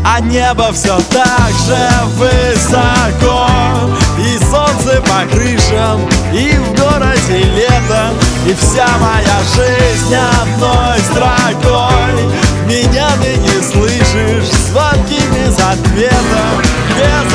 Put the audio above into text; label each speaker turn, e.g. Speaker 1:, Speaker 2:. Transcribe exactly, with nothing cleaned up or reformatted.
Speaker 1: а небо все так же высоко. И солнце по крышам, и в городе лето, и вся моя жизнь одной строкой. Меня ты не слышишь, звонки без ответа, без